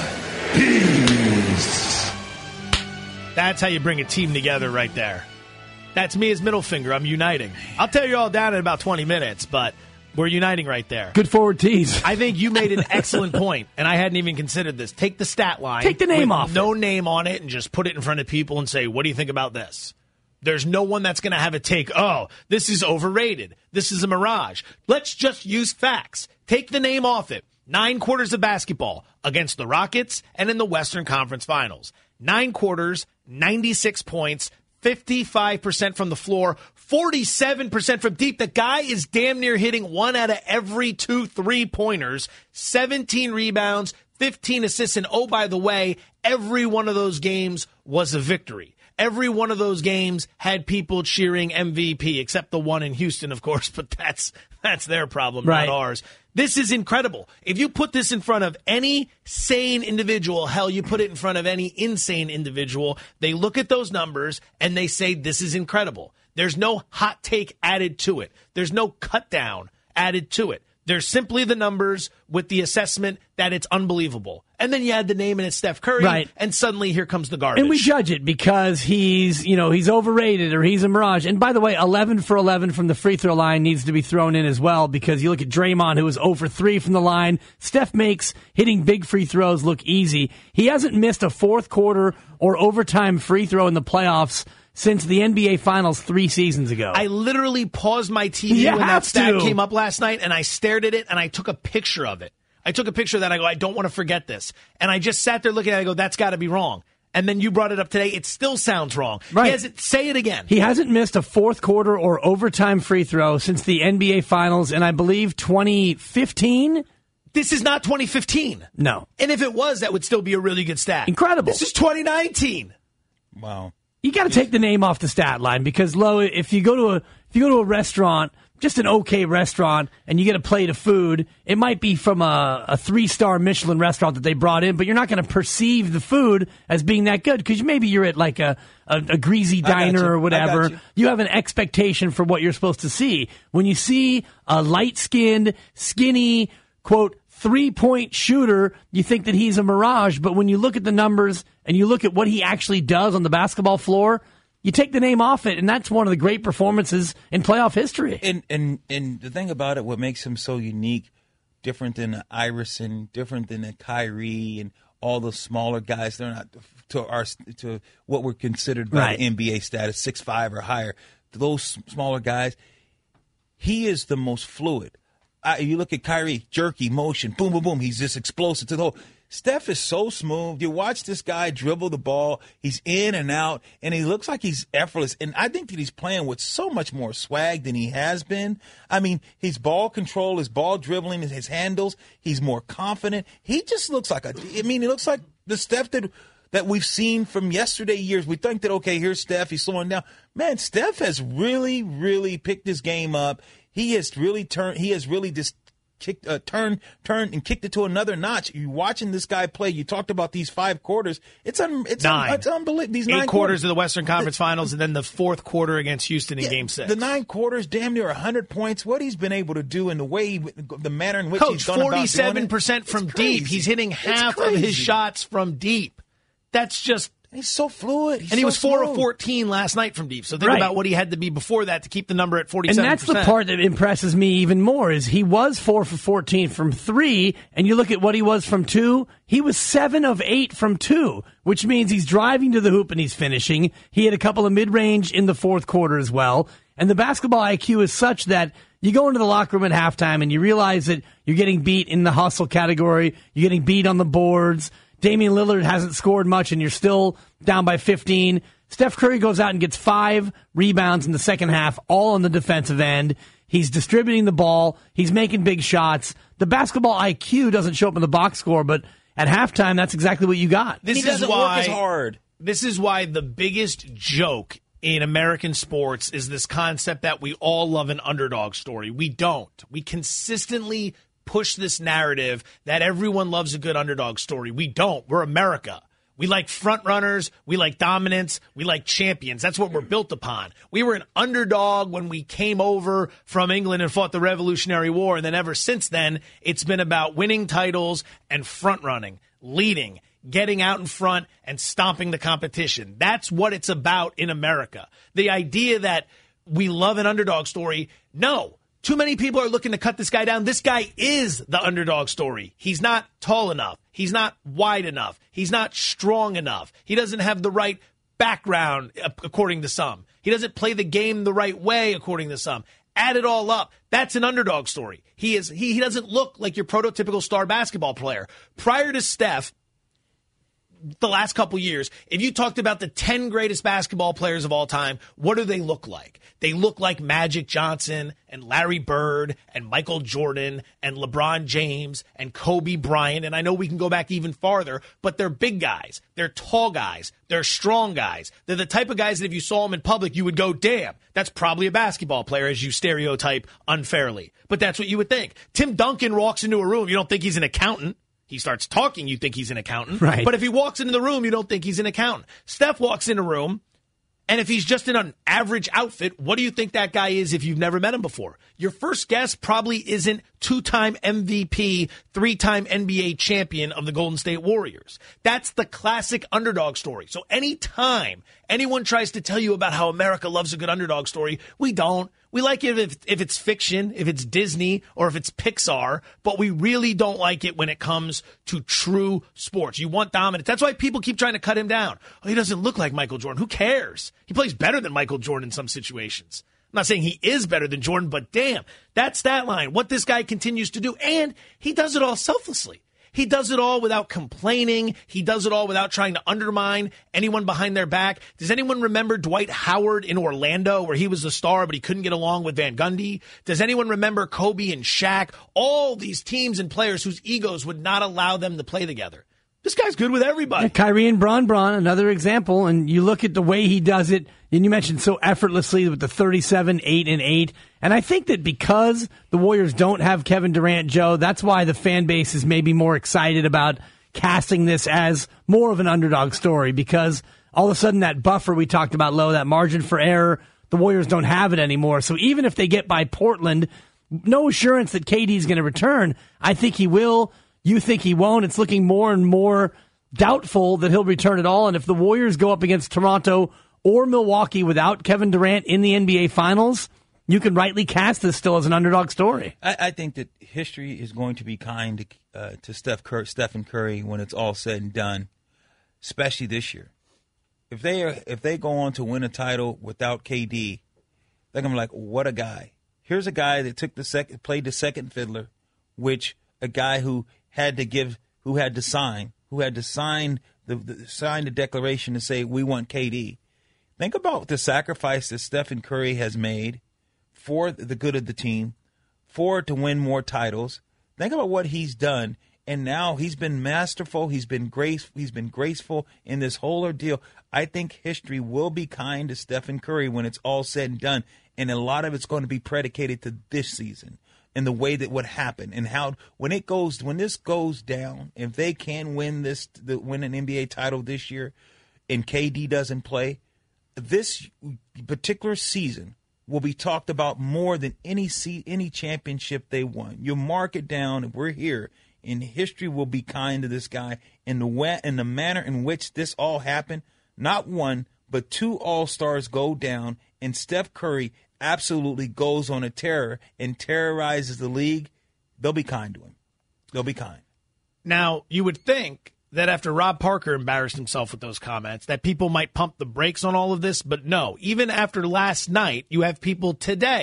peace. That's how you bring a team together right there. That's me as middle finger. I'm uniting. I'll tell you all down in about 20 minutes, but we're uniting right there. Good forward tease. I think you made an excellent point, and I hadn't even considered this. Take the stat line. Take the name off. No name on it, and just put it in front of people and say, what do you think about this? There's no one that's going to have a take, oh, this is overrated. This is a mirage. Let's just use facts. Take the name off it. 9 quarters of basketball against the Rockets and in the Western Conference Finals. 9 quarters, 96 points, 55% from the floor, 47% from deep. The guy is damn near hitting 1 out of every 2 3-pointers, 17 rebounds, 15 assists. And oh, by the way, every one of those games was a victory. Every one of those games had people cheering MVP, except the one in Houston, of course, but that's their problem, right. Not ours. This is incredible. If you put this in front of any sane individual, hell, you put it in front of any insane individual, they look at those numbers and they say, this is incredible. There's no hot take added to it. There's no cut down added to it. There's simply the numbers with the assessment that it's unbelievable. And then you add the name and it's Steph Curry, right. And suddenly here comes the garbage. And we judge it because he's overrated or he's a mirage. And by the way, 11 for 11 from the free throw line needs to be thrown in as well because you look at Draymond, who was 0 for 3 from the line. Steph makes hitting big free throws look easy. He hasn't missed a fourth quarter or overtime free throw in the playoffs since the NBA Finals 3 seasons ago. I literally paused my TV when that stat came up last night, and I stared at it, and I took a picture of it. I took a picture of that. I go, I don't want to forget this. And I just sat there looking at it. I go, that's got to be wrong. And then you brought it up today. It still sounds wrong. Right. Say it again. He hasn't missed a fourth quarter or overtime free throw since the NBA Finals, and I believe 2015. This is not 2015. No. And if it was, that would still be a really good stat. Incredible. This is 2019. Wow. You got to take the name off the stat line because, Lo, if you go to a restaurant, just an okay restaurant, and you get a plate of food, it might be from a 3-star Michelin restaurant that they brought in, but you're not going to perceive the food as being that good because maybe you're at like a greasy diner or whatever. You have an expectation for what you're supposed to see. When you see a light-skinned, skinny, quote, 3-point shooter, you think that he's a mirage, but when you look at the numbers and you look at what he actually does on the basketball floor, you take the name off it, and that's one of the great performances in playoff history. And the thing about it, what makes him so unique, different than Iverson, different than Kyrie, and all the smaller guys, they're not to what we're considered by the NBA status, 6'5" or higher. Those smaller guys, he is the most fluid. You look at Kyrie, jerky, motion, boom, boom, boom. He's just explosive to the whole. Steph is so smooth. You watch this guy dribble the ball. He's in and out, and he looks like he's effortless. And I think that he's playing with so much more swag than he has been. I mean, his ball control, his ball dribbling, his handles, he's more confident. He just looks like he looks like the Steph that we've seen from yesterday years. We think that, okay, here's Steph. He's slowing down. Man, Steph has really, really picked his game up. He has really turned. He has really just turned and kicked it to another notch. You watching this guy play. You talked about these 5 quarters. It's unbelievable. These 8 quarters of the Western Conference Finals, and then the fourth quarter against Houston in Game 6. The 9 quarters, damn near 100 points. What he's been able to do in the way, the manner in which Coach, he's gone about doing it. 47% from deep. He's hitting half of his shots from deep. That's just. He's so fluid. He was 4 of 14 last night from deep. So think about what he had to be before that to keep the number at 47%. And that's the part that impresses me even more is he was 4 for 14 from 3, and you look at what he was from 2, he was 7 of 8 from 2, which means he's driving to the hoop and he's finishing. He had a couple of mid-range in the fourth quarter as well. And the basketball IQ is such that You go into the locker room at halftime and you realize that you're getting beat in the hustle category. You're getting beat on the boards. Damian Lillard hasn't scored much and you're still down by 15. Steph Curry goes out and gets 5 rebounds in the second half, all on the defensive end. He's distributing the ball. He's making big shots. The basketball IQ doesn't show up in the box score, but at halftime, that's exactly what you got. He doesn't work as hard. This is why the biggest joke in American sports is this concept that we all love an underdog story. We don't. We consistently push this narrative that everyone loves a good underdog story. We don't. We're America. We like front runners. We like dominance. We like champions. That's what we're built upon. We were an underdog when we came over from England and fought the Revolutionary War. And then ever since then, it's been about winning titles and front running, leading, getting out in front and stomping the competition. That's what it's about in America. The idea that we love an underdog story, no. Too many people are looking to cut this guy down. This guy is the underdog story. He's not tall enough. He's not wide enough. He's not strong enough. He doesn't have the right background, according to some. He doesn't play the game the right way, according to some. Add it all up. That's an underdog story. He doesn't look like your prototypical star basketball player. Prior to Steph, the last couple years, if you talked about the 10 greatest basketball players of all time, what do they look like? They look like Magic Johnson and Larry Bird and Michael Jordan and LeBron James and Kobe Bryant. And I know we can go back even farther, but they're big guys. They're tall guys. They're strong guys. They're the type of guys that if you saw them in public, you would go, damn, that's probably a basketball player, as you stereotype unfairly. But that's what you would think. Tim Duncan walks into a room, you don't think he's an accountant. He starts talking, you think he's an accountant. Right. But if he walks into the room, you don't think he's an accountant. Steph walks in a room, and if he's just in an average outfit, what do you think that guy is if you've never met him before? Your first guess probably isn't 2-time MVP, 3-time NBA champion of the Golden State Warriors. That's the classic underdog story. So anytime anyone tries to tell you about how America loves a good underdog story, we don't. We like it if it's fiction, if it's Disney, or if it's Pixar, but we really don't like it when it comes to true sports. You want dominance. That's why people keep trying to cut him down. Oh, he doesn't look like Michael Jordan. Who cares? He plays better than Michael Jordan in some situations. I'm not saying he is better than Jordan, but damn, that stat line, what this guy continues to do, and he does it all selflessly. He does it all without complaining. He does it all without trying to undermine anyone behind their back. Does anyone remember Dwight Howard in Orlando where he was the star but he couldn't get along with Van Gundy? Does anyone remember Kobe and Shaq? All these teams and players whose egos would not allow them to play together. This guy's good with everybody. Yeah, Kyrie and Bron, another example. And you look at the way he does it, and you mentioned so effortlessly with the 37, 8, and 8. And I think that because the Warriors don't have Kevin Durant, Joe, that's why the fan base is maybe more excited about casting this as more of an underdog story, because all of a sudden that buffer we talked about, Lo, that margin for error, the Warriors don't have it anymore. So even if they get by Portland, no assurance that KD is going to return. I think he will. You think he won't. It's looking more and more doubtful that he'll return at all. And if the Warriors go up against Toronto or Milwaukee without Kevin Durant in the NBA Finals, you can rightly cast this still as an underdog story. I think that history is going to be kind to Stephen Curry when it's all said and done, especially this year. If they go on to win a title without KD, they're gonna be like, what a guy! Here's a guy that played the second fiddler, which a guy who had to sign the declaration to say we want KD. Think about the sacrifice that Stephen Curry has made for the good of the team, to win more titles. Think about what he's done, and now he's been masterful. He's been graceful in this whole ordeal. I think history will be kind to Stephen Curry when it's all said and done, and a lot of it's going to be predicated to this season and the way that would happen and how when this goes down, if they can win an NBA title this year, and KD doesn't play, this particular season will be talked about more than any championship they won. You mark it down, we're here, and history will be kind to this guy in the manner in which this all happened. Not one, but 2 All-Stars go down, and Steph Curry absolutely goes on a terror and terrorizes the league. They'll be kind to him. They'll be kind. Now, you would think that after Rob Parker embarrassed himself with those comments, that people might pump the brakes on all of this, but no. Even after last night, you have people today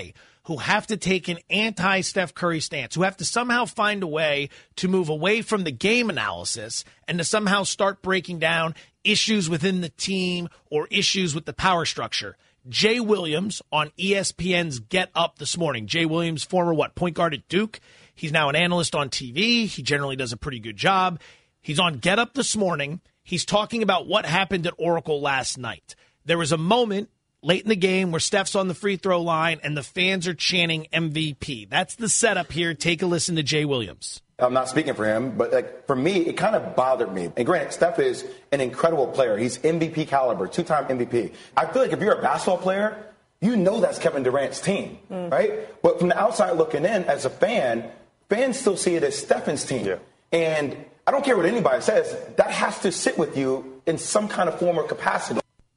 who have to take an anti-Steph Curry stance, who have to somehow find a way to move away from the game analysis and to somehow start breaking down issues within the team or issues with the power structure. Jay Williams on ESPN's Get Up this morning. Jay Williams, former point guard at Duke. He's now an analyst on TV. He generally does a pretty good job. He's on Get Up this morning. He's talking about what happened at Oracle last night. There was a moment late in the game where Steph's on the free throw line and the fans are chanting MVP. That's the setup here. Take a listen to Jay Williams. I'm not speaking for him, but for me, it kind of bothered me. And granted, Steph is an incredible player. He's MVP caliber, 2-time MVP. I feel like if you're a basketball player, you know that's Kevin Durant's team, right? But from the outside looking in, as a fan, fans still see it as Stefan's team. Yeah. And I don't care what anybody says, that has to sit with you in some kind of form or capacity.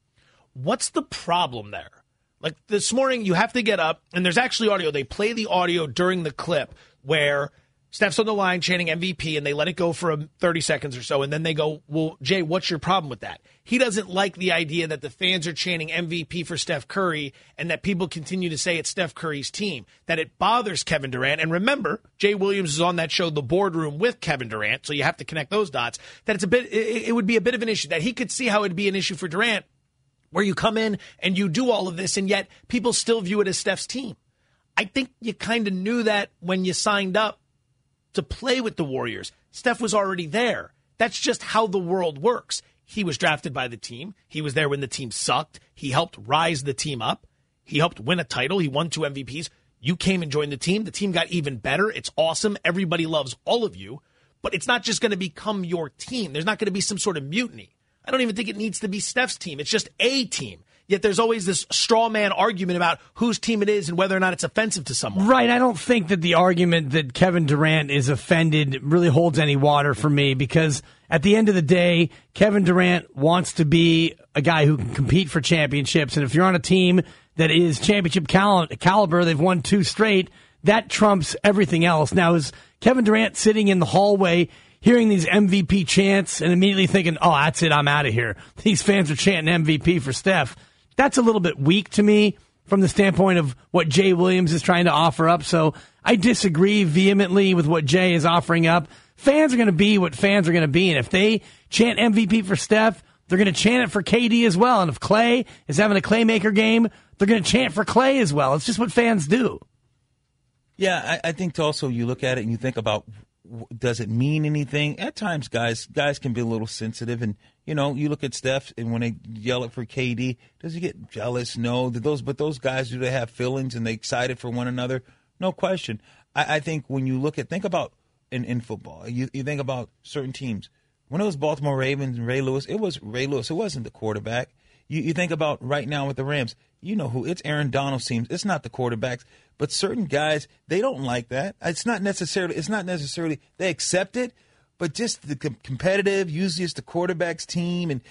What's the problem there? Like this morning, you have to get up, and there's actually audio. They play the audio during the clip where Steph's on the line chanting MVP, and they let it go for 30 seconds or so, and then they go, well, Jay, what's your problem with that? He doesn't like the idea that the fans are chanting MVP for Steph Curry and that people continue to say it's Steph Curry's team, that it bothers Kevin Durant. And remember, Jay Williams is on that show, The Boardroom, with Kevin Durant, so you have to connect those dots, that it would be a bit of an issue, that he could see how it would be an issue for Durant, where you come in and you do all of this, and yet people still view it as Steph's team. I think you kind of knew that when you signed up to play with the Warriors. Steph was already there. That's just how the world works. He was drafted by the team. He was there when the team sucked. He helped rise the team up. He helped win a title. He won 2 MVPs. You came and joined the team. The team got even better. It's awesome. Everybody loves all of you. But it's not just going to become your team. There's not going to be some sort of mutiny. I don't even think it needs to be Steph's team. It's just a team. Yet there's always this straw man argument about whose team it is and whether or not it's offensive to someone. Right. I don't think that the argument that Kevin Durant is offended really holds any water for me, because at the end of the day, Kevin Durant wants to be a guy who can compete for championships. And if you're on a team that is championship caliber, they've won 2 straight, that trumps everything else. Now, is Kevin Durant sitting in the hallway hearing these MVP chants and immediately thinking, oh, that's it, I'm out of here? These fans are chanting MVP for Steph. That's a little bit weak to me from the standpoint of what Jay Williams is trying to offer up. So I disagree vehemently with what Jay is offering up. Fans are going to be what fans are going to be. And if they chant MVP for Steph, they're going to chant it for KD as well. And if Clay is having a Claymaker game, they're going to chant for Clay as well. It's just what fans do. Yeah, I think also you look at it and you think about, does it mean anything? At times, guys can be a little sensitive, and you look at Steph, and when they yell it for KD, does he get jealous? No. But those guys, do they have feelings and they excited for one another? No question. I think when you think about in football, you think about certain teams. When it was Baltimore Ravens and Ray Lewis, it was Ray Lewis. It wasn't the quarterback. You think about right now with the Rams, you know who, it's Aaron Donald's team. It's not the quarterbacks. But certain guys, they don't like that. It's not necessarily they accept it, but just the competitive, usually it's the quarterback's team, and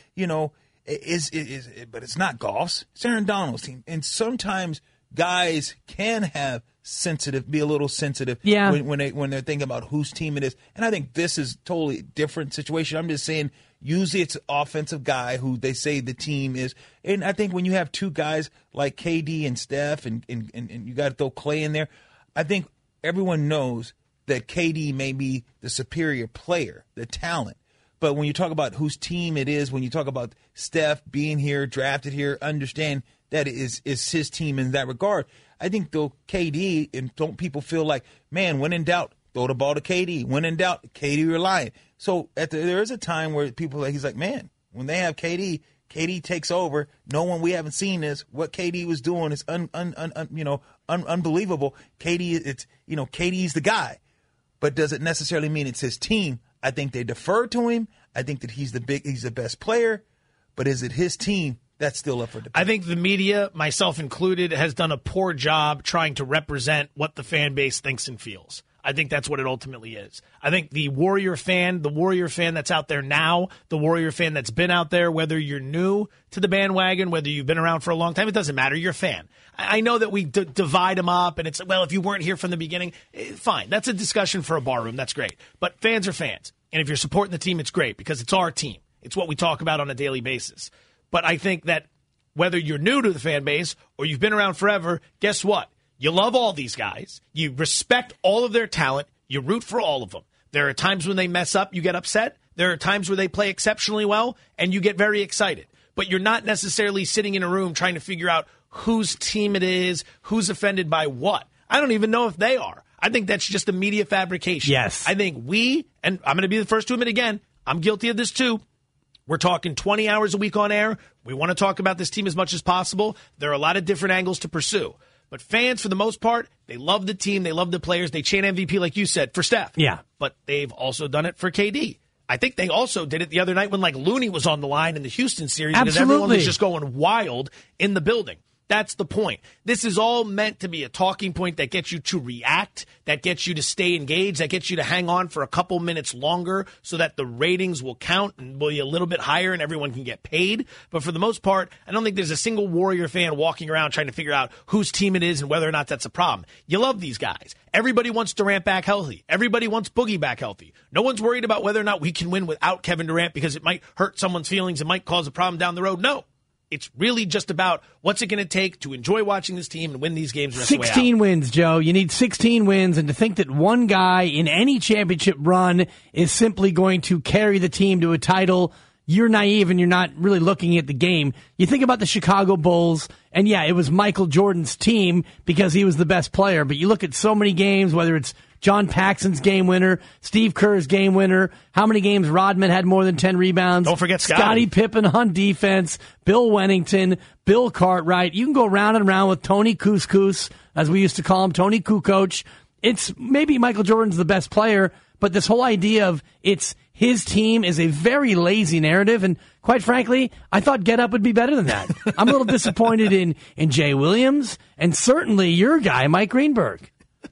but it's not Goff's. It's Aaron Donald's team. And sometimes guys can be a little sensitive when they're thinking about whose team it is. And I think this is totally different situation. I'm just saying, usually it's an offensive guy who they say the team is. And I think when you have 2 guys like KD and Steph and you got to throw Clay in there, I think everyone knows that KD may be the superior player, the talent. But when you talk about whose team it is, when you talk about Steph being here, drafted here, understand that is his team in that regard. I think, though, KD, and don't people feel like, man, when in doubt, throw the ball to KD. When in doubt, KD reliant. So there is a time where he's like, man, when they have KD takes over. No one, we haven't seen this. What KD was doing is unbelievable. KD's the guy. But does it necessarily mean it's his team? I think they defer to him. I think that he's the best player. But is it his team? That's still up for debate. I think the media, myself included, has done a poor job trying to represent what the fan base thinks and feels. I think that's what it ultimately is. I think the Warrior fan that's out there now, the Warrior fan that's been out there, whether you're new to the bandwagon, whether you've been around for a long time, it doesn't matter. You're a fan. I know that we divide them up, and it's, well, if you weren't here from the beginning, fine. That's a discussion for a bar room. That's great. But fans are fans. And if you're supporting the team, it's great because it's our team. It's what we talk about on a daily basis. But I think that whether you're new to the fan base or you've been around forever, guess what? You love all these guys. You respect all of their talent. You root for all of them. There are times when they mess up, you get upset. There are times where they play exceptionally well, and you get very excited. But you're not necessarily sitting in a room trying to figure out whose team it is, who's offended by what. I don't even know if they are. I think that's just a media fabrication. Yes. I think and I'm going to be the first to admit again, I'm guilty of this too. We're talking 20 hours a week on air. We want to talk about this team as much as possible. There are a lot of different angles to pursue. But fans, for the most part, they love the team. They love the players. They chant MVP, like you said, for Steph. Yeah. But they've also done it for KD. I think they also did it the other night when, like, Looney was on the line in the Houston series. Absolutely. Because everyone was just going wild in the building. That's the point. This is all meant to be a talking point that gets you to react, that gets you to stay engaged, that gets you to hang on for a couple minutes longer so that the ratings will count and will be a little bit higher and everyone can get paid. But for the most part, I don't think there's a single Warrior fan walking around trying to figure out whose team it is and whether or not that's a problem. You love these guys. Everybody wants Durant back healthy. Everybody wants Boogie back healthy. No one's worried about whether or not we can win without Kevin Durant because it might hurt someone's feelings. It might cause a problem down the road. No. It's really just about what's it going to take to enjoy watching this team and win these games the rest of the way out. 16 wins, Joe. You need 16 wins, and to think that one guy in any championship run is simply going to carry the team to a title, you're naive and you're not really looking at the game. You think about the Chicago Bulls, and yeah, it was Michael Jordan's team because he was the best player, but you look at so many games, whether it's John Paxson's game winner, Steve Kerr's game winner, how many games Rodman had more than 10 rebounds. Don't forget Scottie Pippen on defense, Bill Wennington, Bill Cartwright. You can go round and round with Tony Couscous, as we used to call him, Tony Kukoc. It's maybe Michael Jordan's the best player, but this whole idea of it's his team is a very lazy narrative, and quite frankly, I thought Get Up would be better than that. I'm a little disappointed in Jay Williams, and certainly your guy, Mike Greenberg.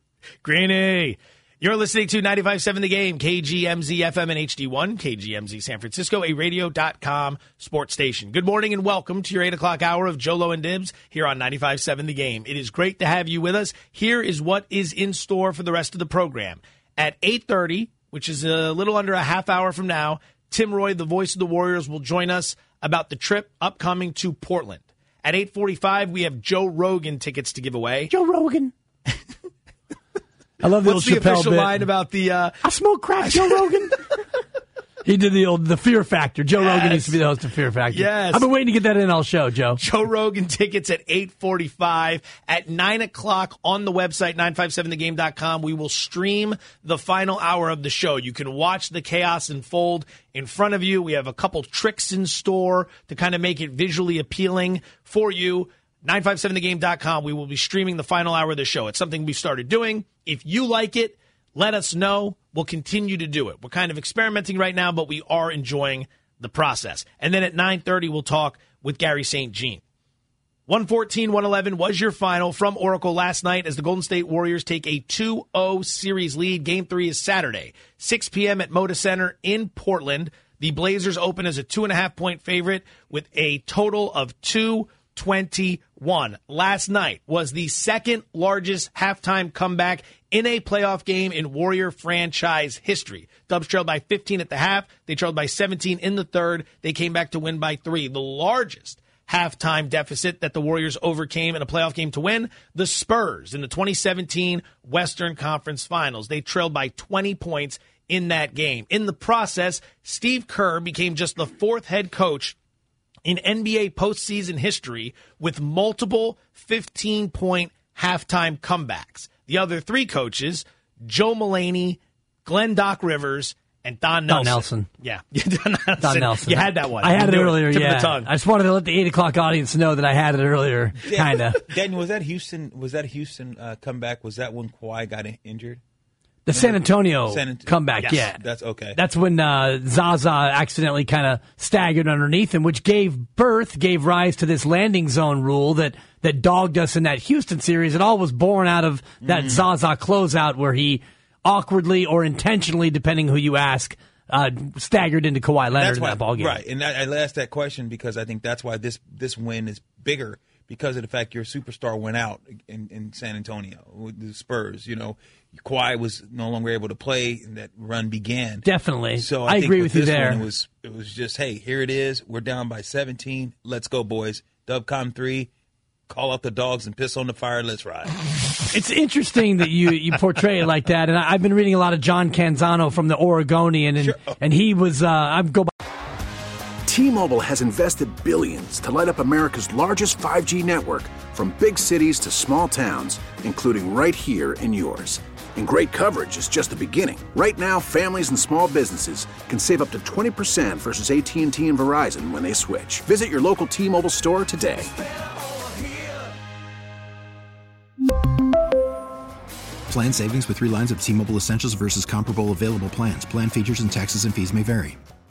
Greeny. You're listening to 95.7 The Game, KGMZ FM and HD1, KGMZ San Francisco, a radio.com sports station. Good morning and welcome to your 8 o'clock hour of Jolo and Dibs here on 95.7 The Game. It is great to have you with us. Here is what is in store for the rest of the program. At 8:30, which is a little under a half hour from now, Tim Roy, the voice of the Warriors, will join us about the trip upcoming to Portland. At 8:45, we have Joe Rogan tickets to give away. Joe Rogan. I love the What's old the Chappelle official bit. line about the... I smoke crack, Joe Rogan. He did the Fear Factor. Joe Rogan used to be the host of Fear Factor. Yes. I've been waiting to get that in all show, Joe. Joe Rogan tickets at 8:45. At 9 o'clock on the website, 957thegame.com, we will stream the final hour of the show. You can watch the chaos unfold in front of you. We have a couple tricks in store to kind of make it visually appealing for you. 957thegame.com, we will be streaming the final hour of the show. It's something we've started doing. If you like it, let us know. We'll continue to do it. We're kind of experimenting right now, but we are enjoying the process. And then at 9:30, we'll talk with Gary St. Jean. 114-111 was your final from Oracle last night as the Golden State Warriors take a 2-0 series lead. Game 3 is Saturday, 6 p.m. at Moda Center in Portland. The Blazers open as a 2.5-point favorite with a total of 221. Last night was the second largest halftime comeback in a playoff game in Warrior franchise history. Dubs trailed by 15 at the half. They trailed by 17 in the third. They came back to win by 3. The largest halftime deficit that the Warriors overcame in a playoff game to win, the Spurs in the 2017 Western Conference Finals. They trailed by 20 points in that game. In the process, Steve Kerr became just the fourth head coach in NBA postseason history with multiple 15-point halftime comebacks. The other three coaches, Joe Mulaney, Glenn Doc Rivers, and Don Nelson. Yeah, Don Nelson. You had that one. I had it earlier, Tip yeah. of the tongue. I just wanted to let the 8 o'clock audience know that I had it earlier, kind of. Daniel, was that Houston comeback? Was that when Kawhi got injured? The San Antonio comeback, yes, yeah. That's okay. That's when Zaza accidentally kind of staggered underneath him, which gave rise to this landing zone rule that dogged us in that Houston series. It all was born out of that Zaza closeout where he awkwardly or intentionally, depending who you ask, staggered into Kawhi Leonard in that ball game. Right, and I asked that question because I think that's why this win is bigger, because of the fact your superstar went out in San Antonio with the Spurs. You know, Kawhi was no longer able to play, and that run began. Definitely. So I think agree with you there. One, it was just, hey, here it is. We're down by 17. Let's go, boys. Dubcom 3. Call out the dogs and piss on the fire. Let's ride. It's interesting that you portray it like that, and I've been reading a lot of John Canzano from the Oregonian, and he was T-Mobile has invested billions to light up America's largest 5G network, from big cities to small towns, including right here in yours. And great coverage is just the beginning. Right now, families and small businesses can save up to 20% versus AT&T and Verizon when they switch. Visit your local T-Mobile store today. Plan savings with 3 lines of T-Mobile Essentials versus comparable available plans. Plan features and taxes and fees may vary.